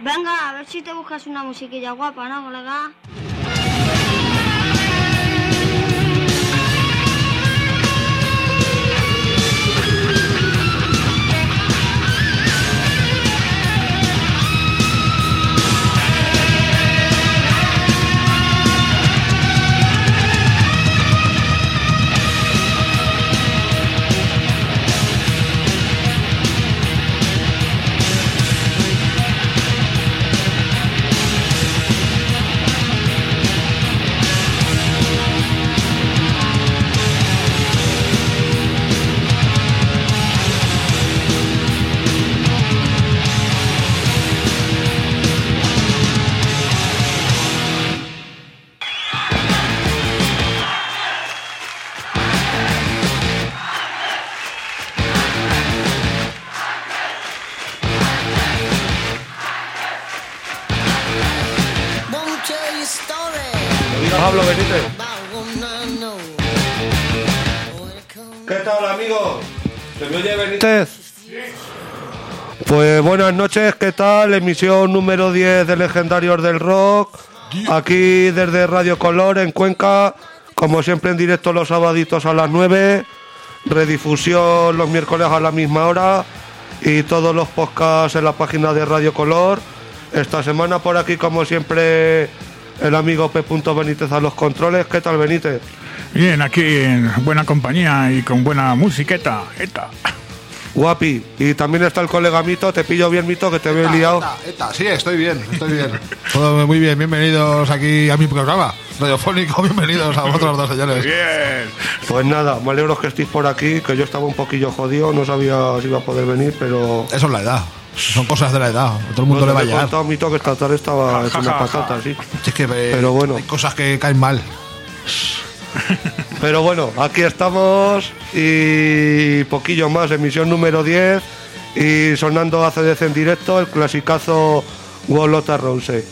Venga, a ver si te buscas una musiquilla guapa, ¿no, colega? Pablo Benítez. ¿Qué tal, amigos? ¿Se me oye, Benítez? Pues buenas noches, ¿qué tal? Emisión número 10 de Legendarios del Rock. Aquí desde Radio Color en Cuenca. Como siempre en directo los sabaditos a las 9. Redifusión los miércoles a la misma hora. Y todos los podcasts en la página de Radio Color. Esta semana por aquí, como siempre, el amigo P. Benítez a los controles. ¿Qué tal, Benítez? Bien, aquí en buena compañía y con buena musiqueta. Guapi. Y también está el colega Mito. Te pillo bien, Mito, que te veo liado. Sí, estoy bien. Todo muy bien, bienvenidos aquí a mi programa radiofónico. Bienvenidos a vosotros dos, señores. Bien. Pues nada, me alegro que estéis por aquí, que yo estaba un poquillo jodido, no sabía si iba a poder venir, pero... Eso es la edad. Son cosas de la edad. A todo el mundo le va a llegar. Me he contado, Mito, que esta tarde estaba hecho una patata, sí. Es que pero bueno, hay cosas que caen mal. Pero bueno, aquí estamos y poquillo más, emisión número 10 y sonando ACDC en directo, el clasicazo Wolota Rose.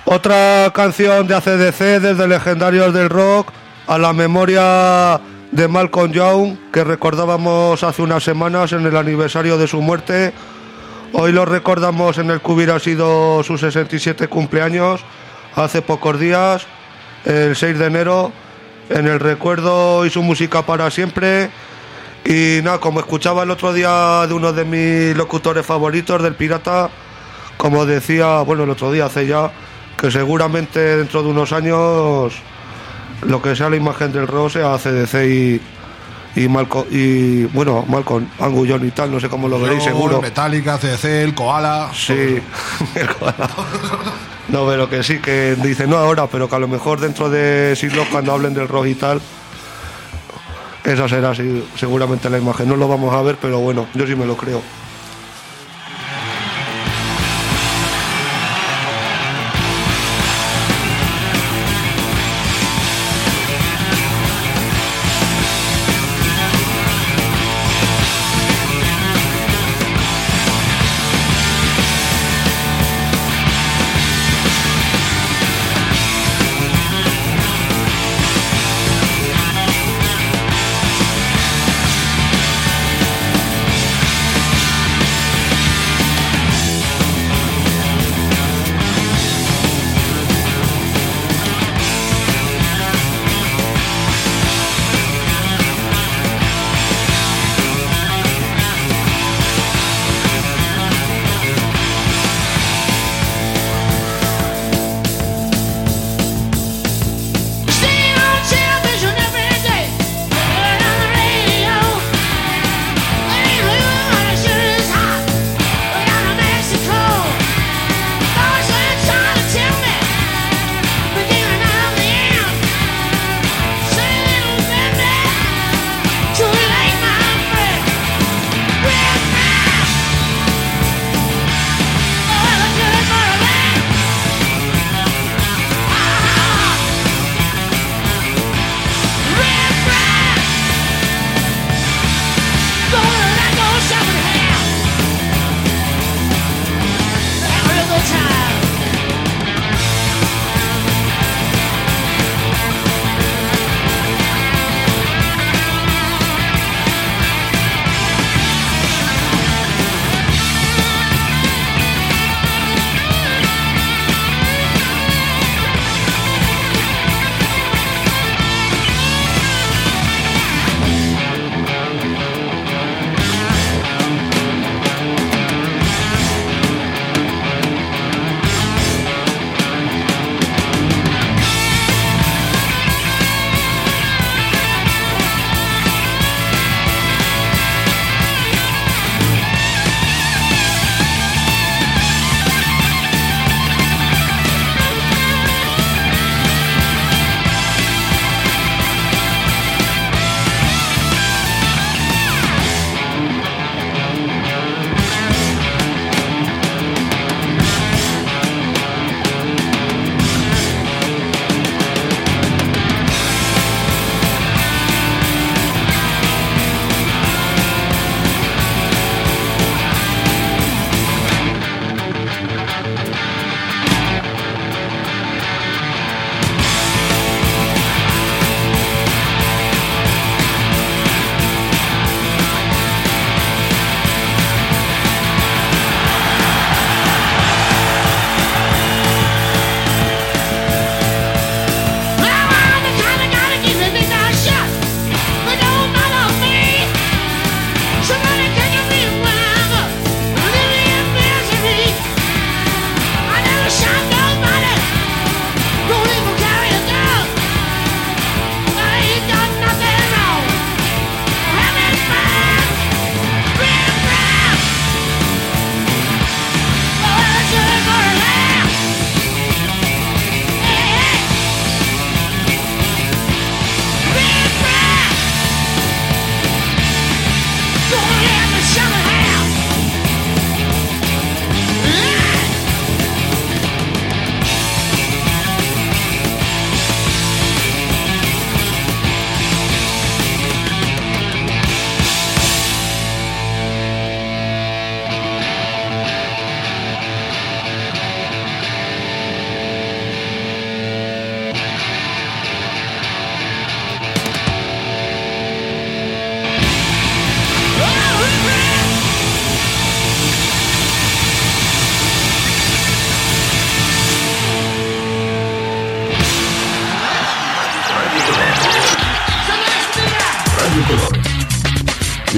Otra canción de AC/DC desde Legendarios del Rock a la memoria de Malcolm Young, que recordábamos hace unas semanas en el aniversario de su muerte. Hoy lo recordamos en el que hubiera sido su 67 cumpleaños, hace pocos días, el 6 de enero, en el recuerdo y su música para siempre. Y nada, como escuchaba el otro día de uno de mis locutores favoritos, del Pirata, como decía, bueno, el otro día hace ya, que seguramente dentro de unos años lo que sea la imagen del rock sea AC/DC y Malcolm, y bueno, Malcolm, Angullón y tal, no sé cómo lo veréis, seguro. Metallica, AC/DC, el Koala. Sí, el Koala. No, pero que sí, que dicen no ahora, pero que a lo mejor dentro de siglos, cuando hablen del rock y tal, esa será seguramente la imagen. No lo vamos a ver, pero bueno, yo sí me lo creo.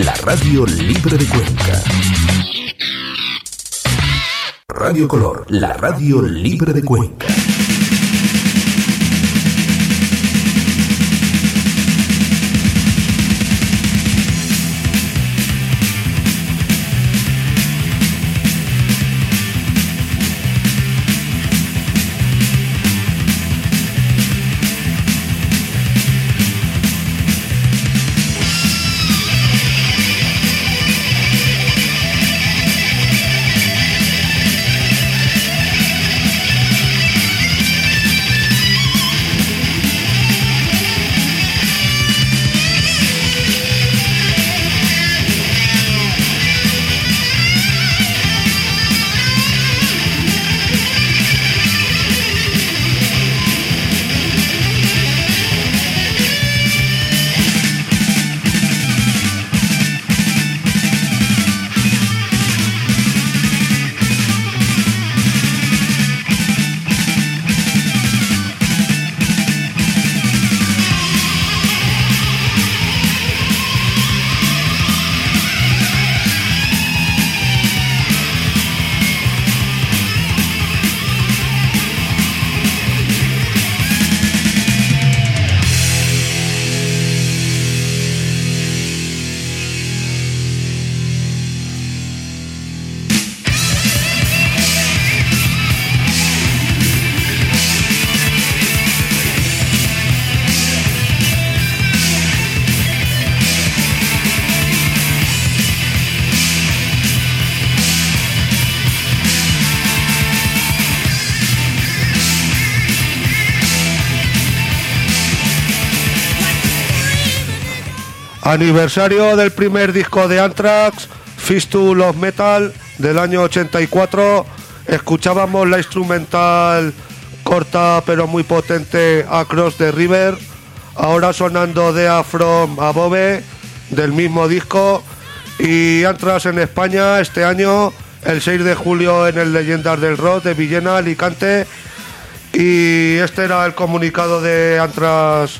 la radio libre de Cuenca. Radio Color, la radio libre de Cuenca. Aniversario del primer disco de Anthrax, Fistful of Metal, del año 84. Escuchábamos la instrumental corta pero muy potente Across the River. Ahora sonando Dea From Above, del mismo disco. Y Anthrax en España este año, el 6 de julio en el Leyendas del Rock de Villena, Alicante. Y este era el comunicado de Anthrax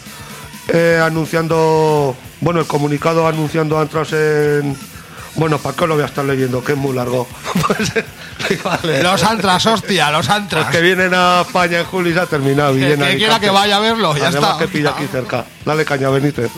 anunciando... Bueno, el comunicado anunciando Anthrax en... Bueno, ¿para qué lo voy a estar leyendo? Que es muy largo. Vale. Los Anthrax, hostia, los Anthrax. Los que vienen a España en julio y se ha terminado. El que quiera que vaya a verlo, ya además está. Que pilla aquí cerca. Dale caña, Benítez.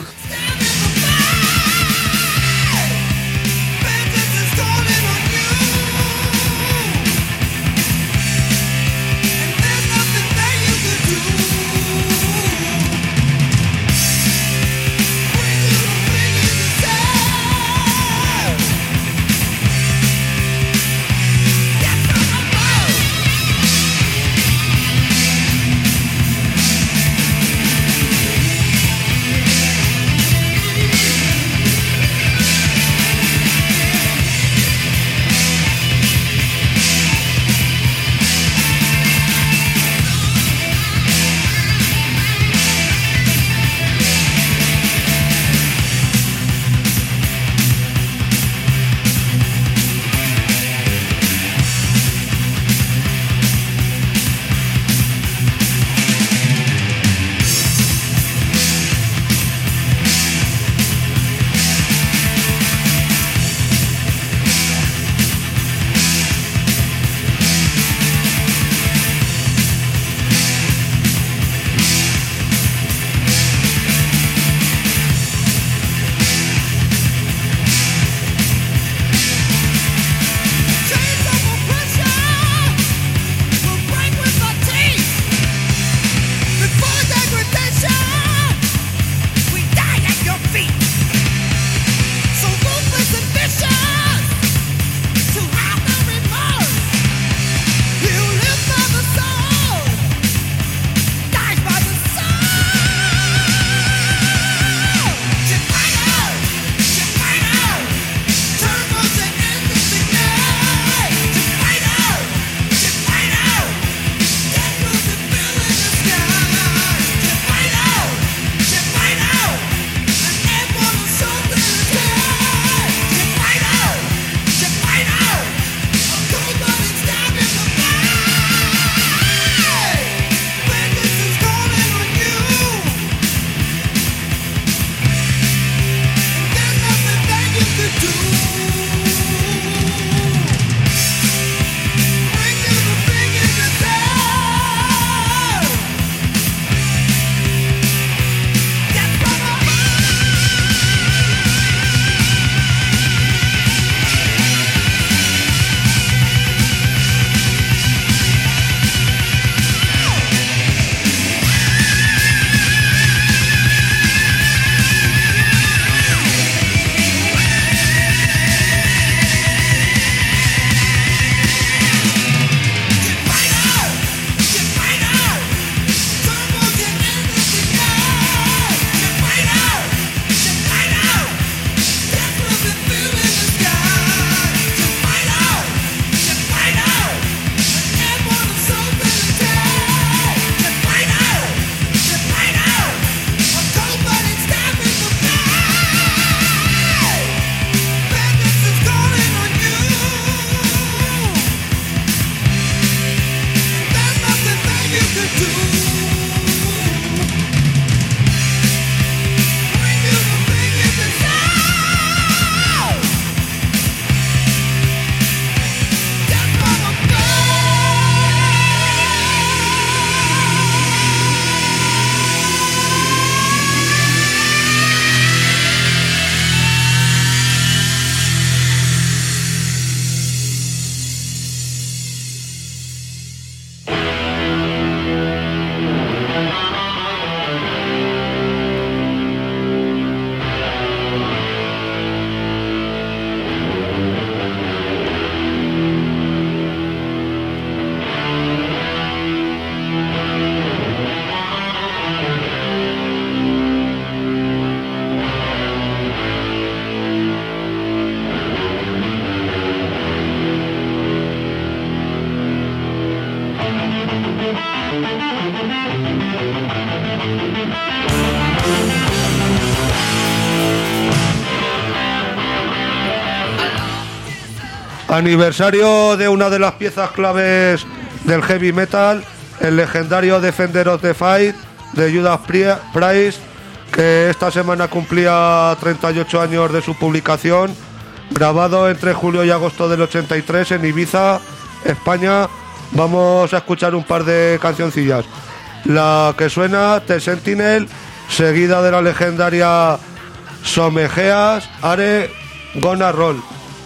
Aniversario de una de las piezas claves del heavy metal, el legendario Defender of the Faith de Judas Priest, que esta semana cumplía 38 años de su publicación, grabado entre julio y agosto del 83 en Ibiza, España. Vamos a escuchar un par de cancioncillas. La que suena, The Sentinel, seguida de la legendaria Somegeas, Are Gonna Roll.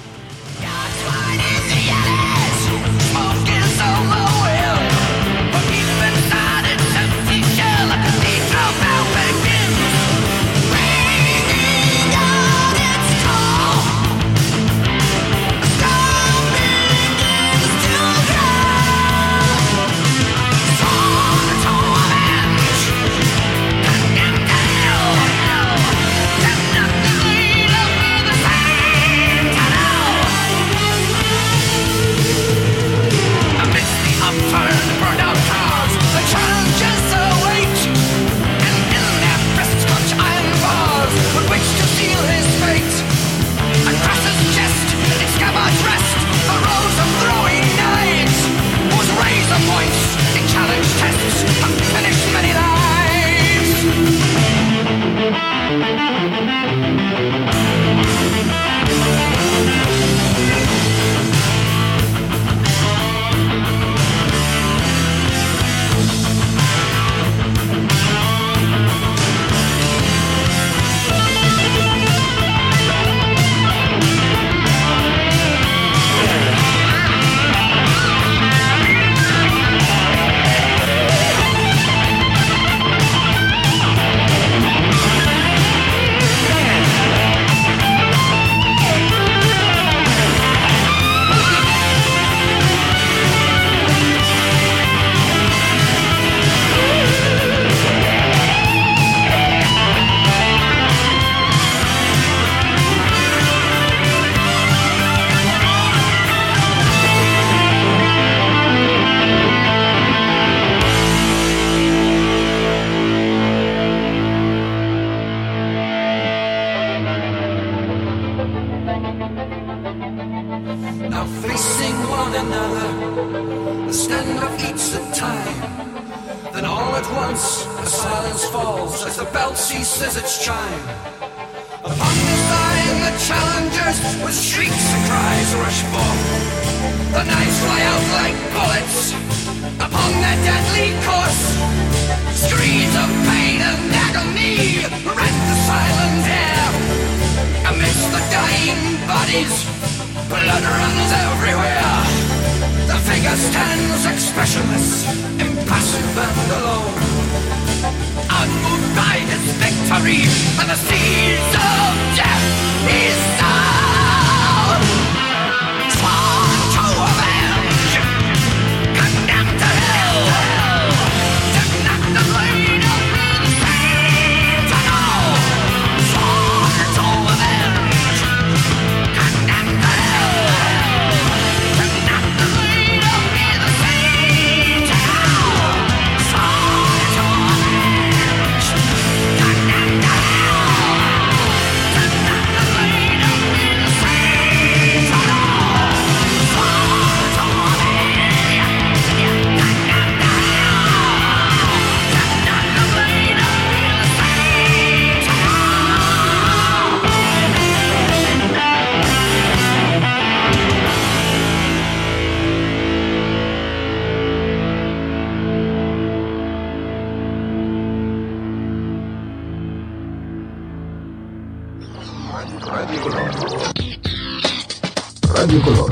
Radio Color,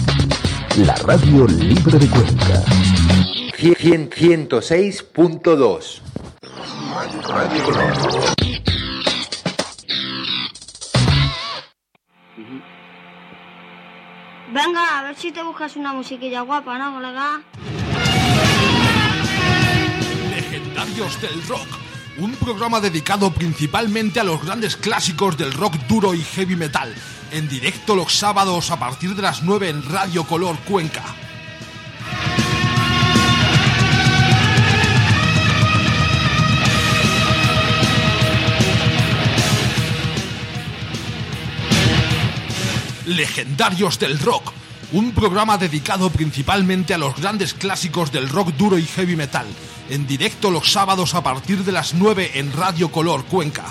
la radio libre de Cuenca. 106.2. Radio Color. Venga, a ver si te buscas una musiquilla guapa, ¿no, colega? Legendarios del Rock, un programa dedicado principalmente a los grandes clásicos del rock duro y heavy metal, en directo los sábados a partir de las 9 en Radio Color Cuenca. Legendarios del Rock, un programa dedicado principalmente a los grandes clásicos del rock duro y heavy metal, en directo los sábados a partir de las 9 en Radio Color Cuenca.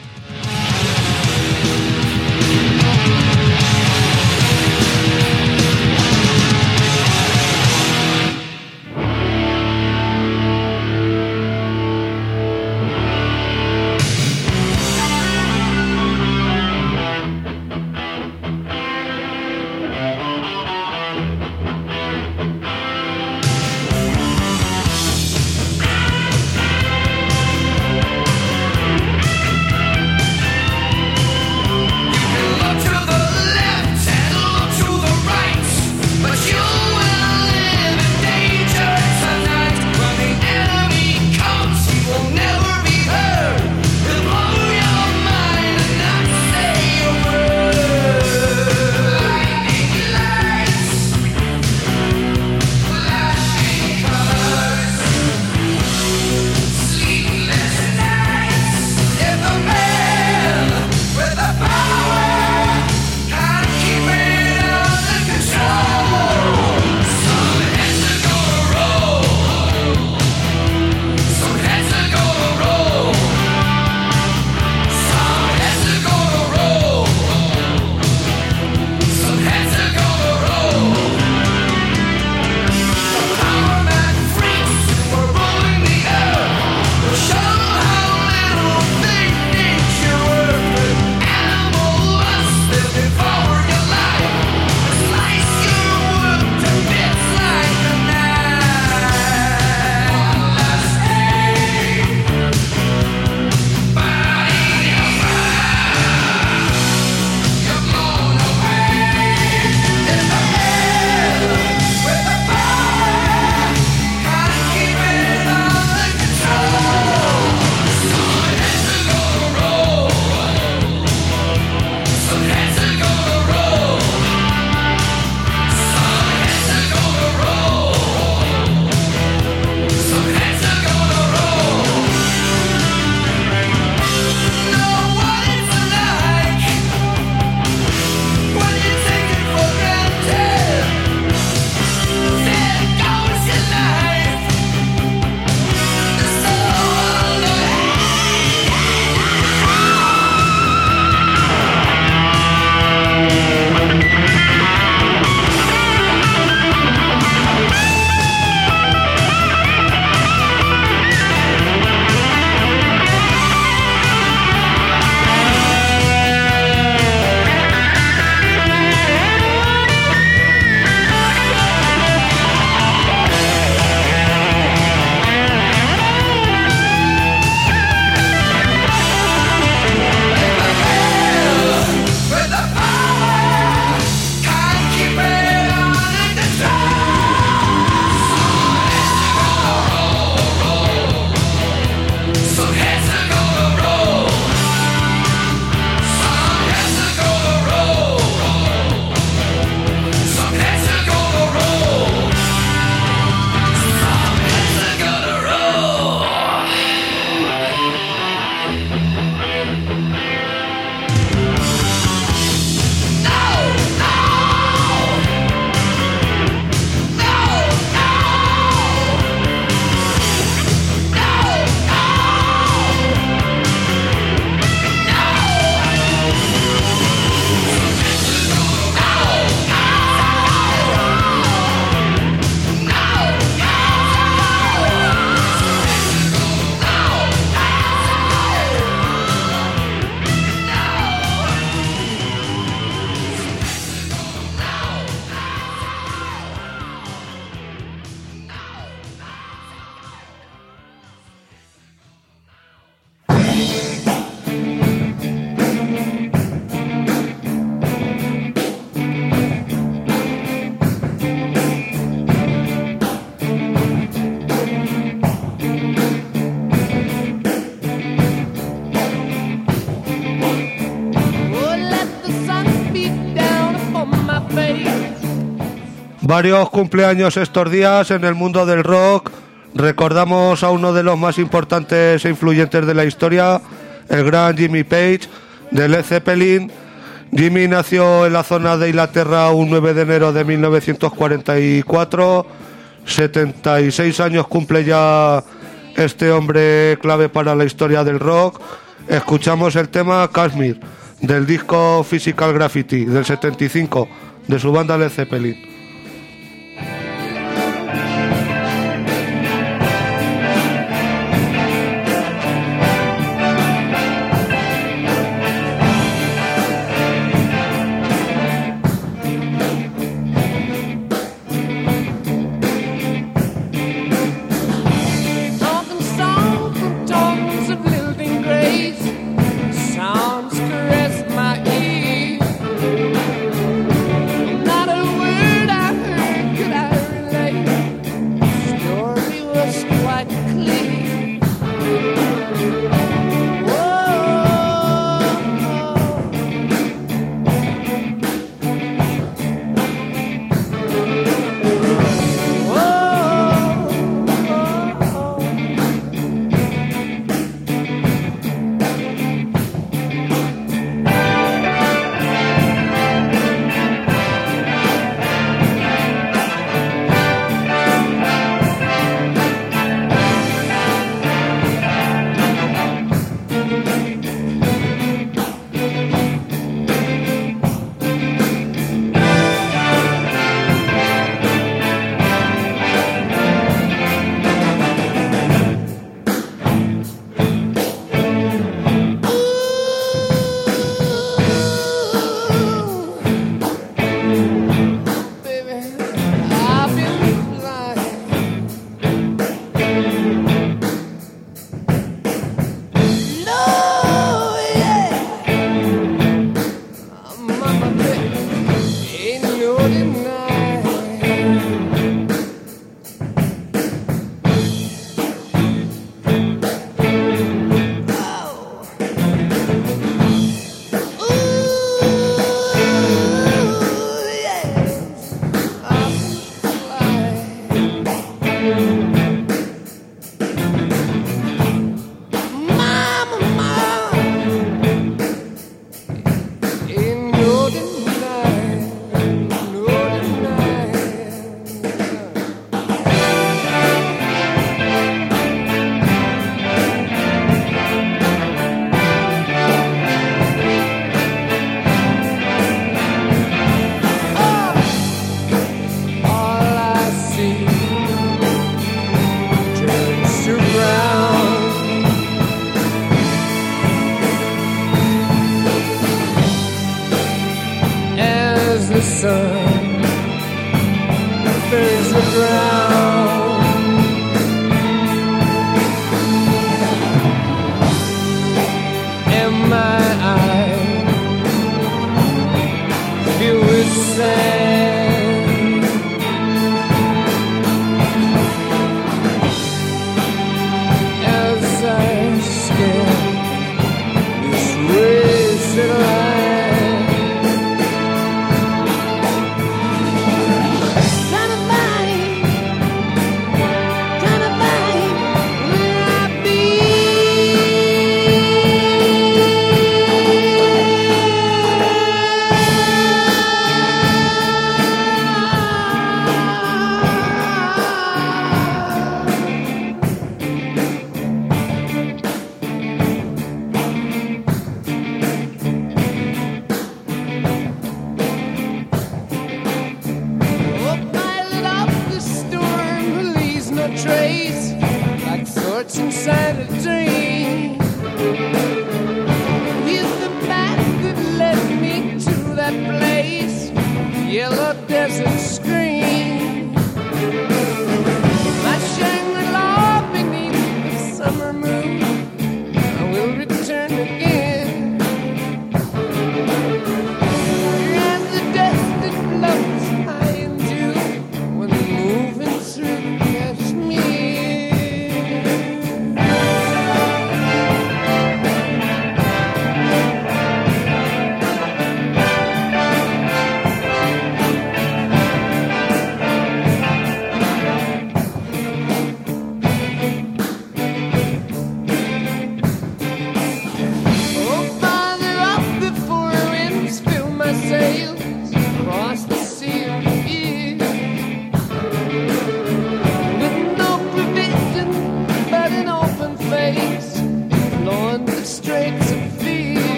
Varios cumpleaños estos días en el mundo del rock. Recordamos a uno de los más importantes e influyentes de la historia, el gran Jimmy Page de Led Zeppelin, Jimmy nació en la zona de Inglaterra un 9 de enero de 1944. 76 años cumple ya este hombre clave para la historia del rock. Escuchamos el tema Kashmir del disco Physical Graffiti del 75 de su banda Led Zeppelin.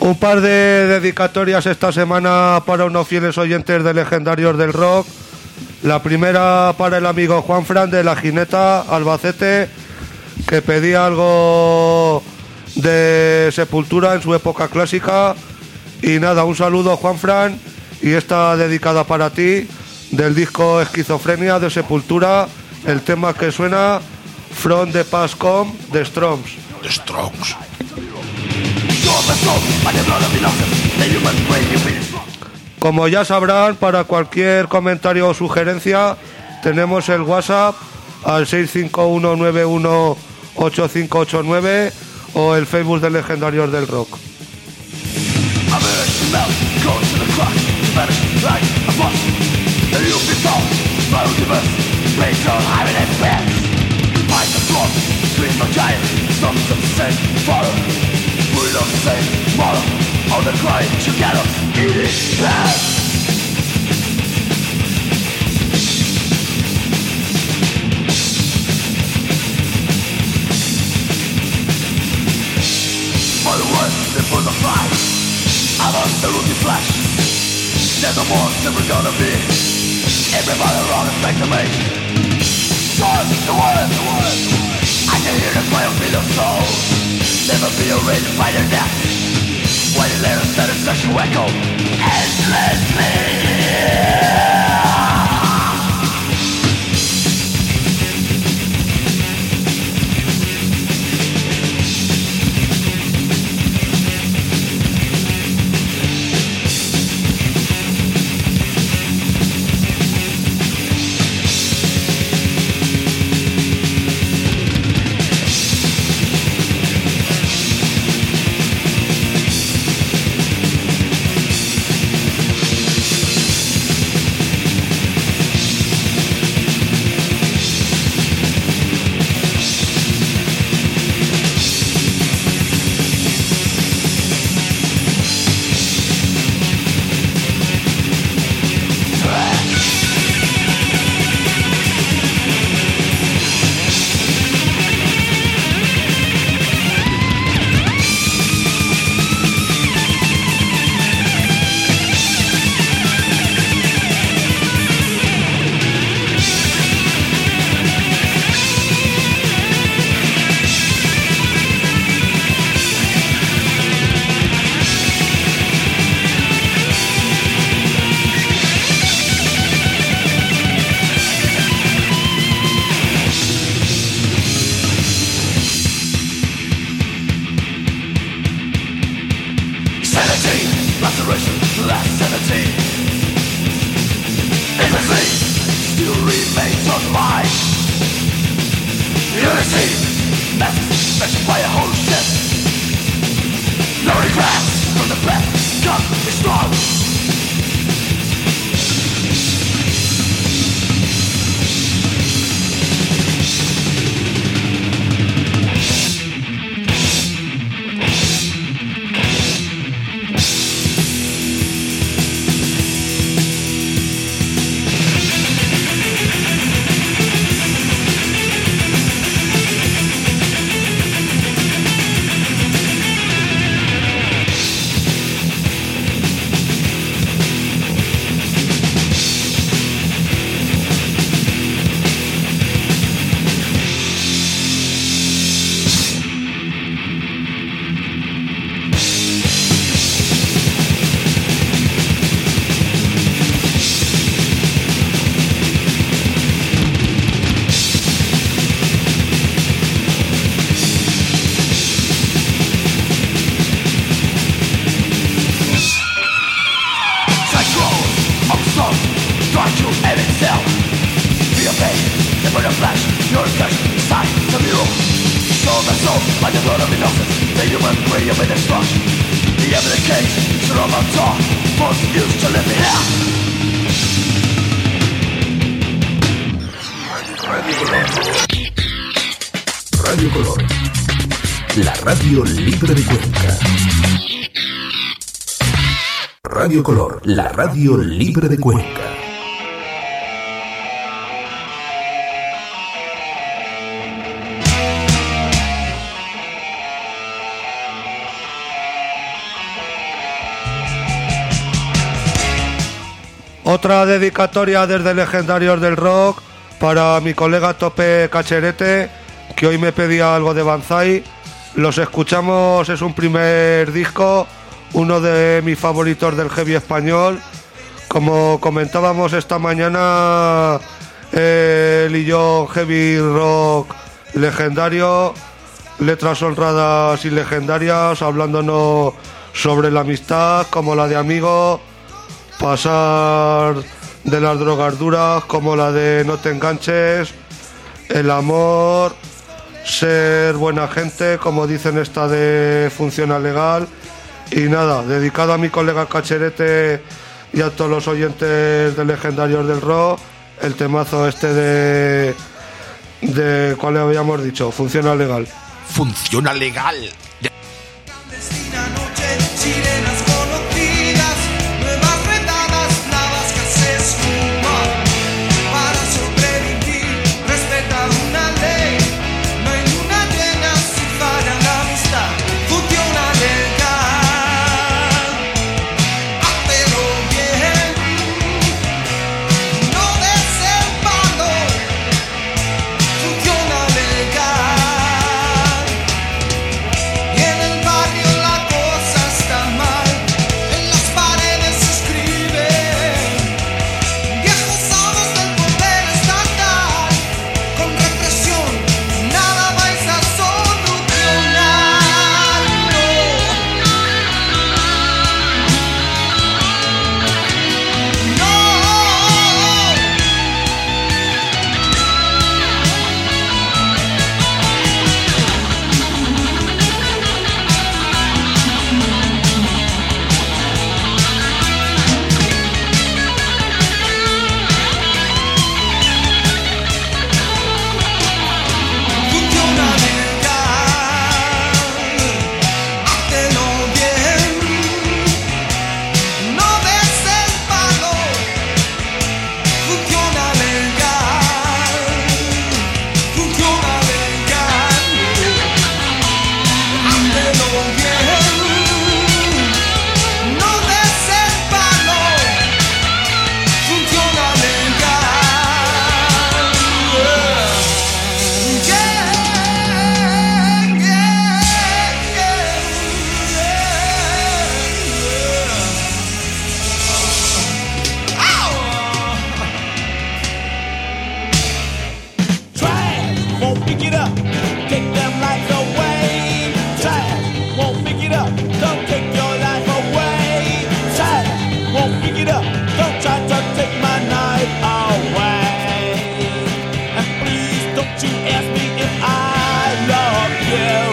Un par de dedicatorias esta semana para unos fieles oyentes de Legendarios del Rock. La primera para el amigo Juanfran de La Gineta, Albacete, que pedía algo de Sepultura en su época clásica. Y nada, un saludo, Juanfran, y esta dedicada para ti, del disco Esquizofrenia de Sepultura, el tema que suena, From the Past Come, The Strokes. The Strokes. Como ya sabrán, para cualquier comentario o sugerencia tenemos el WhatsApp al 651918589 o el Facebook de Legendarios del Rock. There's no more never gonna be. Everybody wrong and back to me. The word. I can hear the cry of the soul. Never be a ready to fight their death. When you let us set a sexual echo endlessly. Radio Color, la radio libre de Cuenca. Radio Color, la radio libre de Cuenca. Otra dedicatoria desde Legendarios del Rock para mi colega Tope Cacherete, que hoy me pedía algo de Banzai. Los escuchamos, es un primer disco, uno de mis favoritos del heavy español. Como comentábamos esta mañana, él y yo, heavy rock legendario, letras honradas y legendarias, hablándonos sobre la amistad, como la de amigo, pasar de las drogas duras, como la de no te enganches, el amor, ser buena gente, como dicen esta de Funciona Legal. Y nada, dedicado a mi colega Cacherete y a todos los oyentes de Legendarios del Rock, el temazo este de ¿cuál le habíamos dicho? Funciona Legal. Funciona Legal. Clandestina noche, sirenas conocidas, nuevas redadas, nada que se suma. Para sobrevivir, respeta una ley, no hay luna llena si falla la amistad. Funciona legal, hazlo bien, no des el palo. Funciona legal. Y en el barrio la cosa está mal, en las paredes se escriben viejos sábados del poder estatal. Con represión nada vais a solucionar, no. Funciona legal, hazlo bien, no des el palo. Funciona legal, funciona legal, hazlo bien, no des el palo. Funciona legal, Trash won't pick it up, take them lights away. Trash won't pick it up, don't take your life away. Trash won't pick it up, don't try to take my night away. And please don't you ask me if I love you.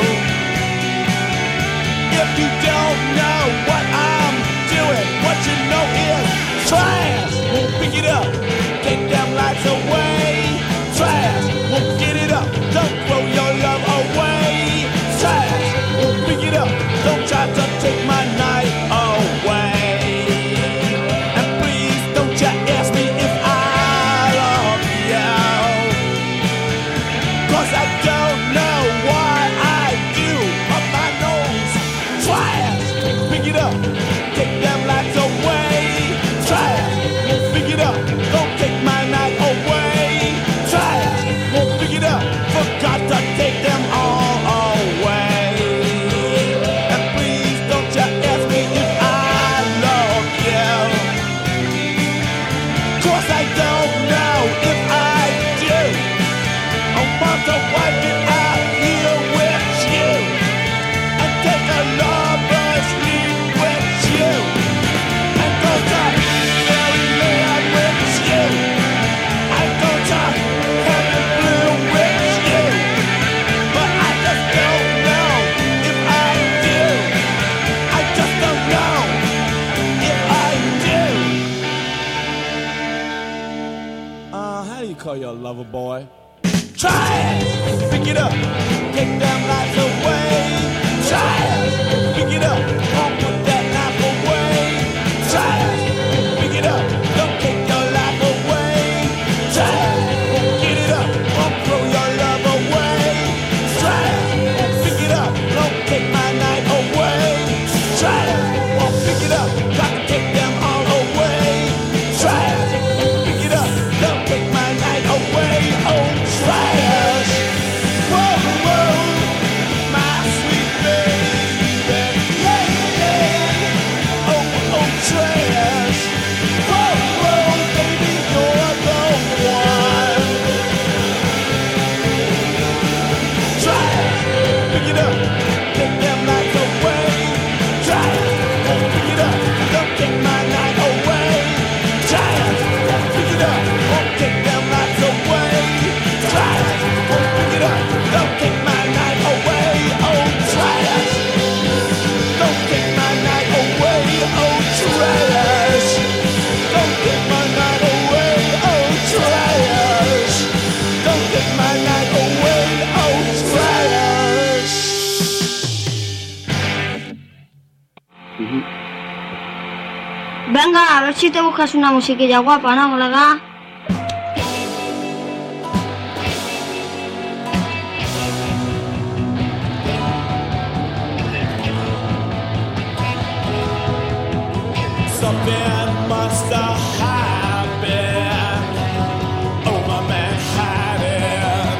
If you don't know what I'm doing, what you know is trash won't pick it up, take them lights away. Trash won't get it up, don't throw your love away. Trash won't pick it up, don't try to take my night away. And please don't you ask me if I love you, 'cause I don't know what I do up my nose. Trash won't pick it up, take them lights away. Trash won't pick it up, don't take my night away. Trash won't pick it up, forgot to take them all away. And please don't you ask me if I love you, 'cause I don't know if I do. I want to wipe it out here with you and take a lover's leave with you and go to fairyland with you and go to heaven blue with you. But I just don't know if I do. I just don't know if I do. How do you call your lover boy? Trash, pick it up, take them lights away. Trash, pick it up, don't put that knife away. Trash, pick it up, don't take your life away. Trash, get it up, don't throw your love away. Trash, pick it up, don't take my night away. Trash, pick it up, got to take them all away. Trash. Venga, a ver si te buscas una musiquilla guapa, ¿no, colega? Something must have happened over Manhattan.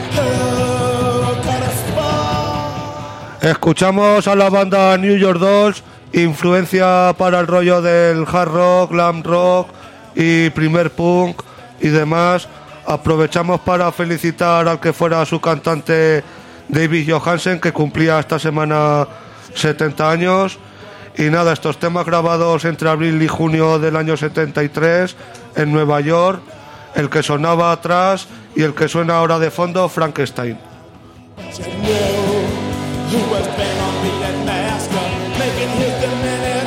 Who could have spawned? Escuchamos a la banda New York Dolls, influencia para el rollo del hard rock, glam rock y primer punk y demás. Aprovechamos para felicitar al que fuera su cantante David Johansen, que cumplía esta semana 70 años. Y nada, estos temas grabados entre abril y junio del año 73 en Nueva York, el que sonaba atrás y el que suena ahora de fondo, Frankenstein. You knew who was bent on being master, making his demented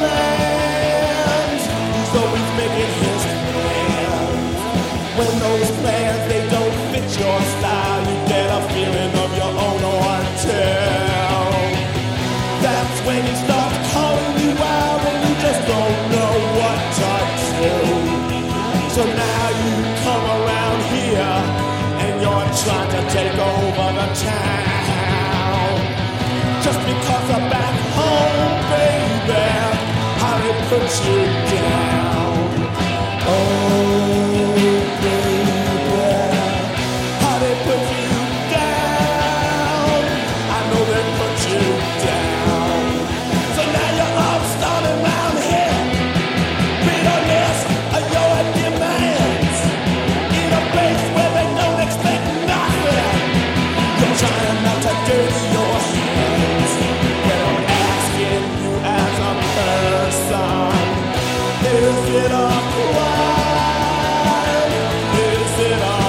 plans. He's always making his plans. When those plans, they don't fit your style, you get a feeling of your own hotel. That's when he starts calling you out and you just don't know what to do. So now you come around here and you're trying to take over the town. Just because I'm back home, baby, how they put you down. Oh, baby, how they put you down. I know they put you down. So now you're all starting around here. Bitterness of your demands. In a place where they don't expect nothing. You're trying not to dirty your hands. But I'm asking you as a person, is it a crime? Is it a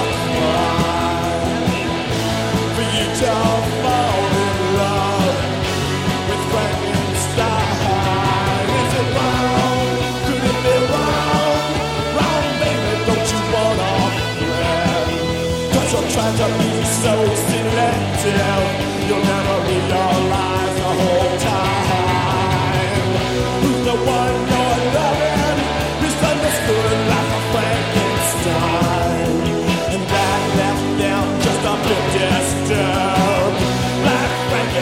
crime for you to fall in love with Frankenstein? Is it wrong? Could it be wrong? Wrong, baby, don't you want a friend? 'Cause you're trying to be so selective, you'll never realize the whole time who's the one you're loving, misunderstood like a Frankenstein. And that left them just a bit disturbed, like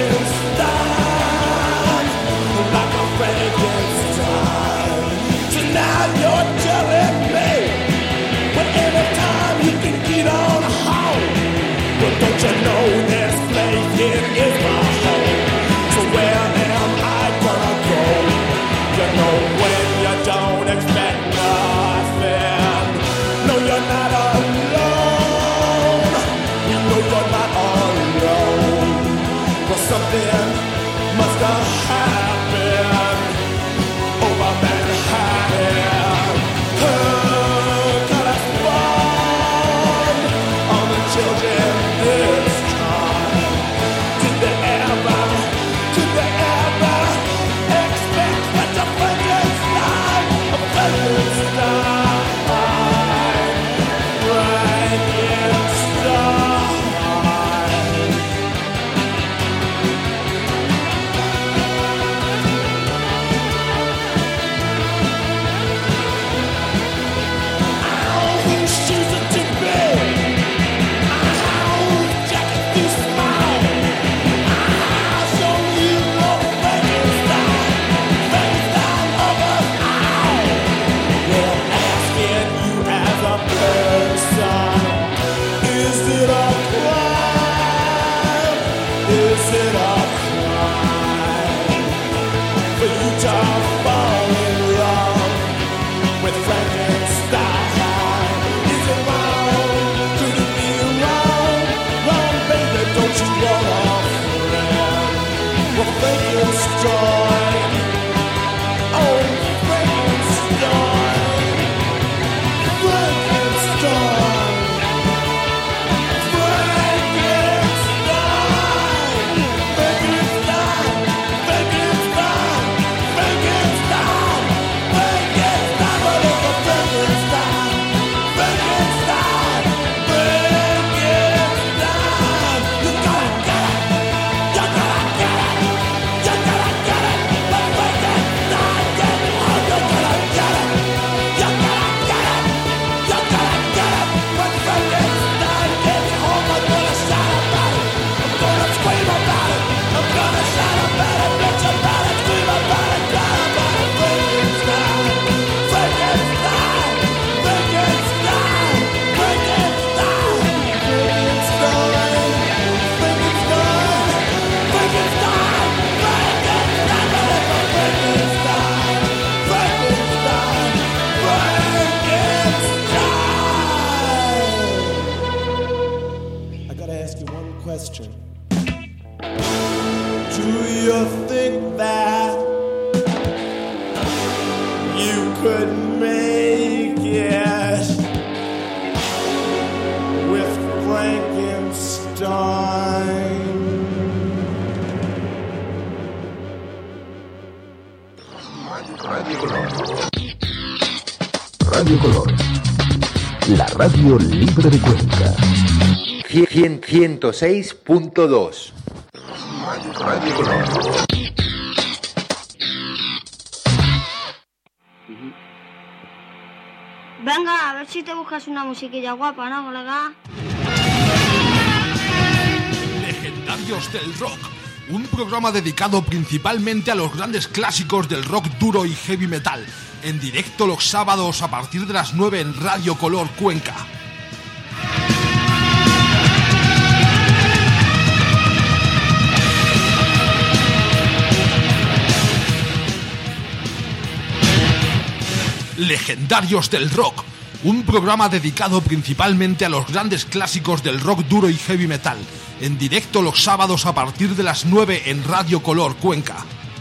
Frankenstein, like a Frankenstein. So now you're telling me, well, every time you can get on home, well, don't you know this place here is my home? So where am I gonna go? You know when you don't expect nothing. No, you're not alone. You know you're not alone. Well, something must have happened over Manhattan. Who could have spawned on the children this time? Did they ever expect such a Frankenstein? A Frankenstein. Frankenstein. question. Do you think that you could make it with Frankenstein? Radio Color, la radio libre de Cuenca. 106.2. Radio Color. Venga, a ver si te buscas una musiquilla guapa, ¿no, colega? Legendarios del Rock, un programa dedicado principalmente a los grandes clásicos del rock duro y heavy metal, en directo los sábados a partir de las 9 en Radio Color Cuenca. Legendarios del Rock, un programa dedicado principalmente a los grandes clásicos del rock duro y heavy metal, en directo los sábados a partir de las 9 en Radio Color Cuenca.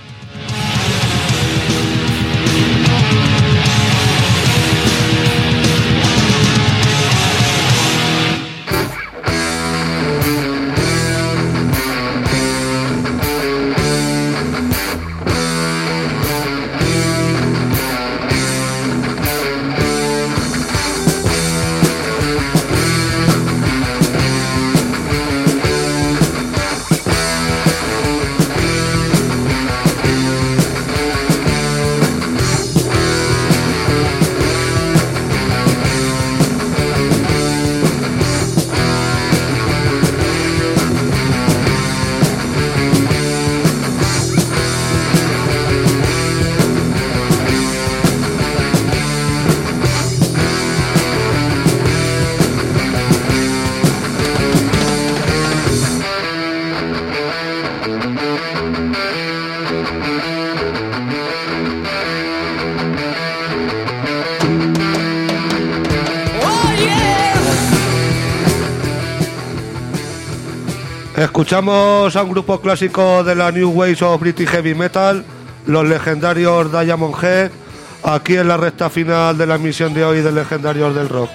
Escuchamos a un grupo clásico de la New Wave of British Heavy Metal, los legendarios Diamond Head, aquí en la recta final de la emisión de hoy de Legendarios del Rock.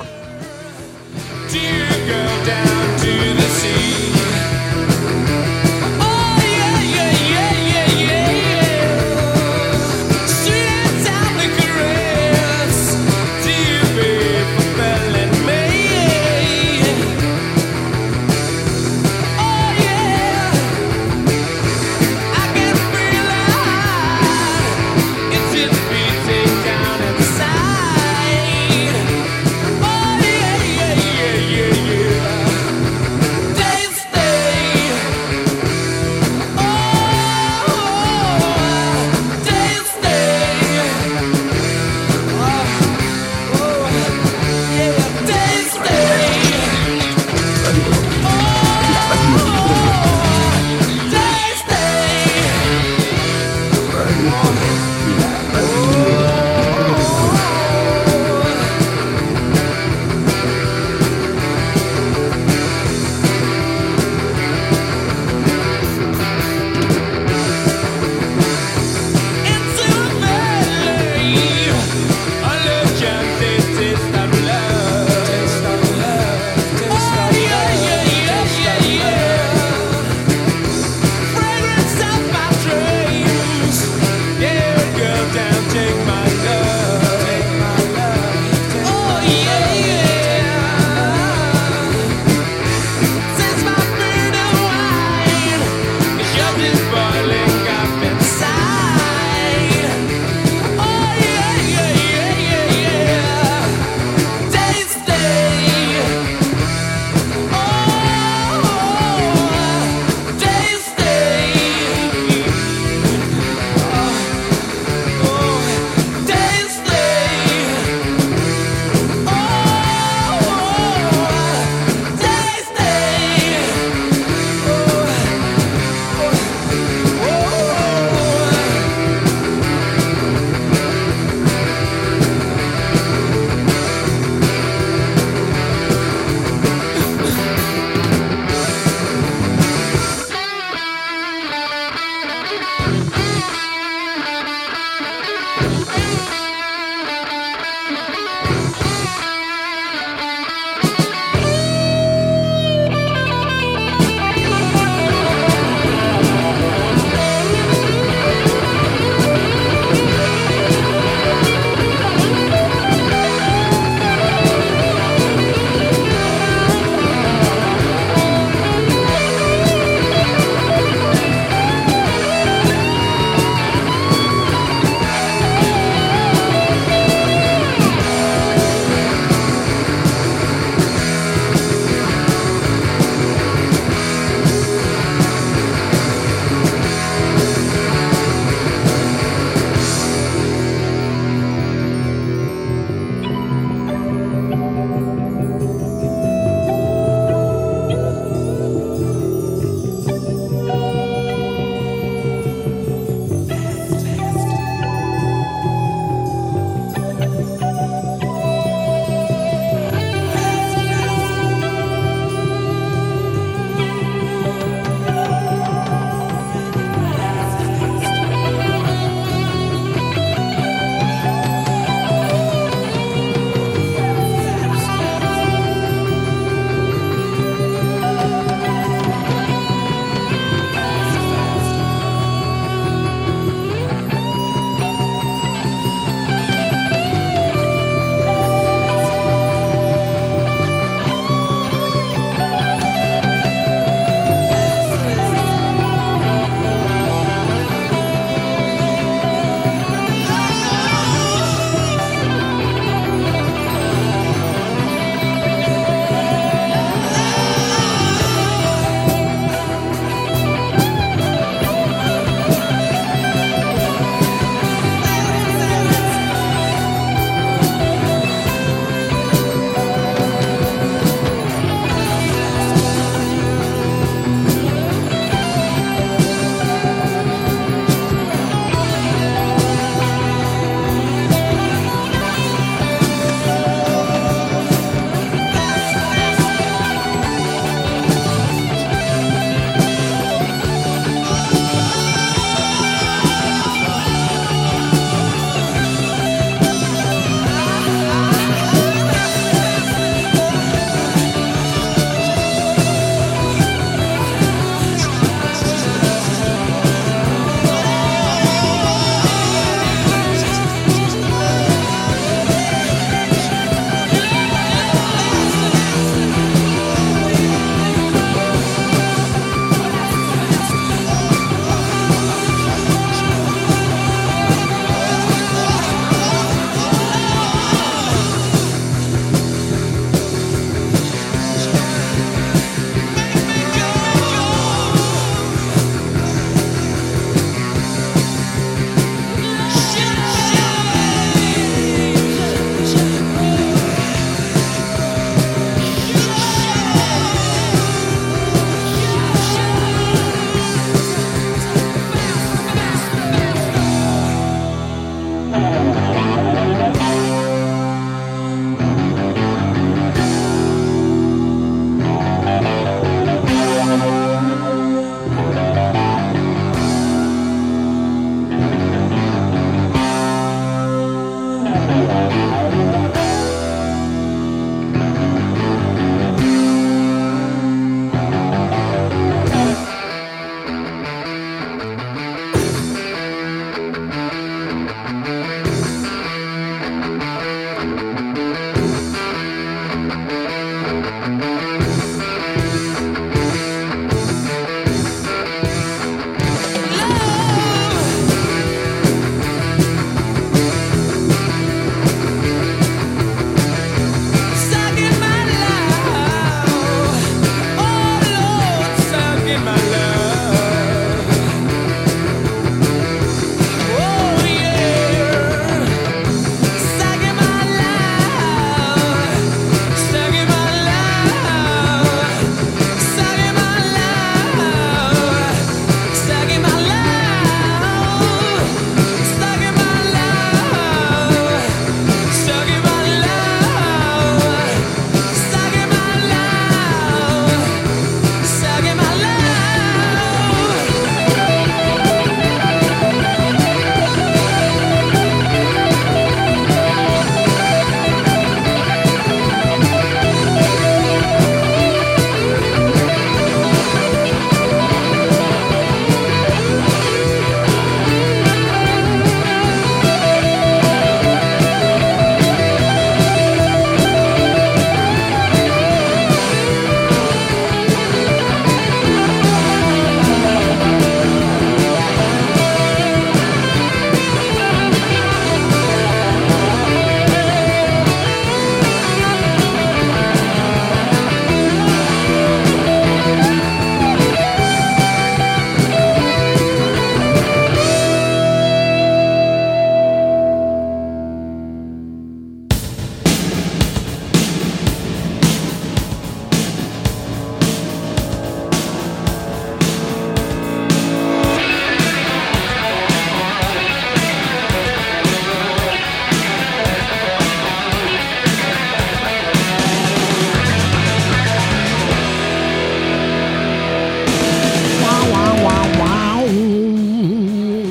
Oh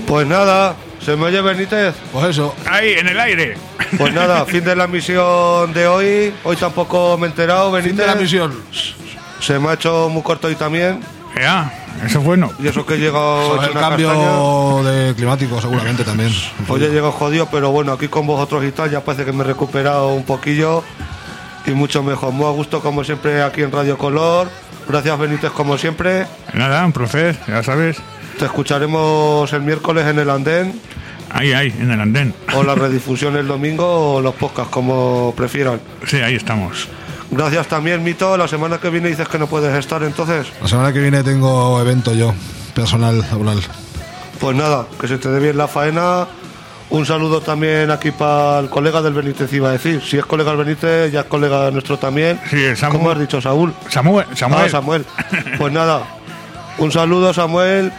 Pues nada, ¿se me oye, Benítez? Pues eso. Ahí, en el aire. Pues nada, fin de la misión de hoy. Hoy tampoco me he enterado, Benítez. Fin de la misión. Se me ha hecho muy corto hoy también. Ya, eso es bueno. Y eso que he llegado Por hecho el una cambio castaña. de climático seguramente también. Hoy he llegado jodido, pero bueno, aquí con vosotros y tal, ya parece que me he recuperado un poquillo y mucho mejor. Muy a gusto como siempre aquí en Radio Color. Gracias, Benítez, como siempre. Nada, un placer, ya sabes. Te escucharemos el miércoles en el andén, Ahí, en el andén. o la redifusión el domingo, o los podcasts, como prefieran. Sí, ahí estamos. Gracias también, Mito. La semana que viene dices que no puedes estar, entonces. La semana que viene tengo evento yo, personal, laboral. Pues nada, que se te dé bien la faena. Un saludo también aquí para el colega del Benítez, iba a decir. Si es colega del Benítez, ya es colega nuestro también. Sí, el Samu. ¿Cómo has dicho, Saúl? Samuel. Ah, Samuel. Pues nada, un saludo, Samuel,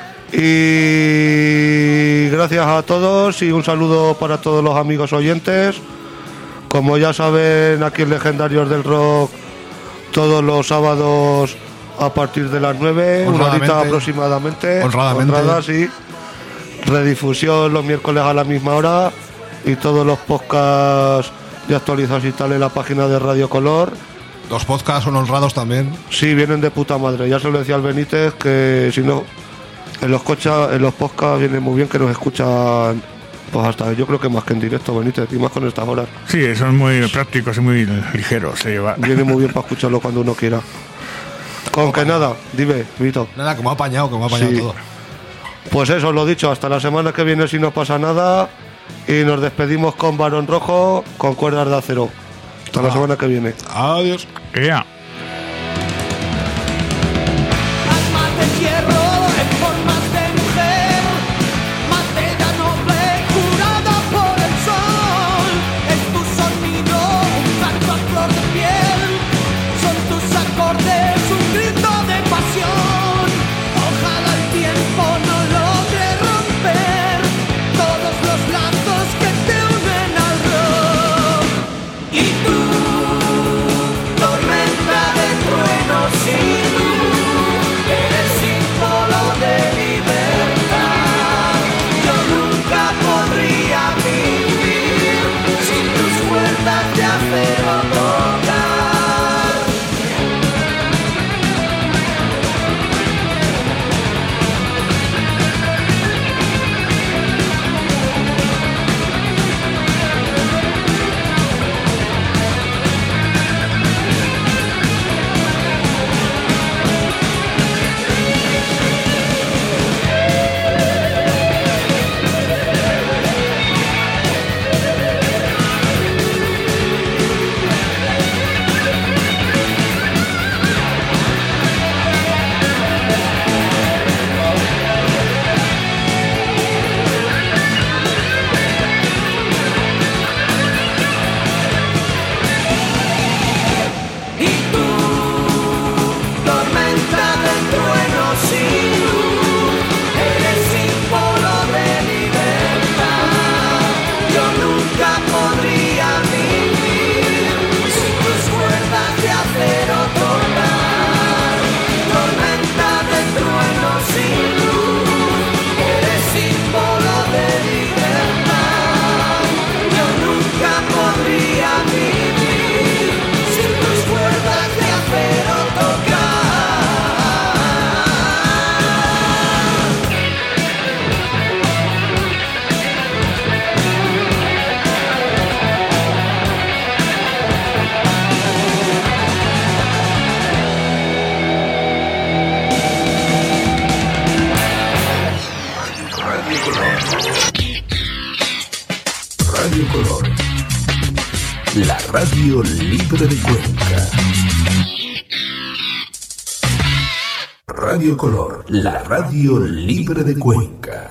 y gracias a todos, y un saludo para todos los amigos oyentes. Como ya saben, aquí en Legendarios del Rock, todos los sábados a partir de las 9, una horita aproximadamente. Honradamente. Honrada, sí. Redifusión los miércoles a la misma hora, y todos los podcasts ya actualizados y tal en la página de Radio Color. Los podcasts son honrados también. Sí, vienen de puta madre. Ya se lo decía al Benítez que si no, en los podcasts viene muy bien que nos escuchan, pues hasta yo creo que más que en directo, Benítez, y más con estas horas. Sí, son muy prácticos y muy ligeros. Se lleva. Viene muy bien para escucharlo cuando uno quiera. Con que nada, dime, Vito. Nada, que me ha apañado Sí. todo. Pues eso, lo dicho, hasta la semana que viene si no pasa nada. Y nos despedimos con Barón Rojo, con cuerdas de acero. Hasta la semana que viene. Adiós. Ya. Almas de hierro en formas de mujer, materia noble curada por el sol. Es tu sonido, un canto a flor de piel, son tus acordes, un grito de pasión. Ojalá el tiempo no logre romper todos los lazos que te unen al rock. Y tú, tormenta de truenos y luz, eres símbolo de libertad. Yo nunca podría vivir sin tus cuerdas de acero tocar. Y tú, tormenta de truenos y luz, eres símbolo de libertad. Yo nunca podría vivir sin tus cuerdas de acero tocar. Tormenta de truenos y luz, eres símbolo de libertad. Yo nunca podría vivir sin tus cuerdas de acero tocar. Radio Color. La radio libre de Cuenca. Radio Color, la radio libre de Cuenca.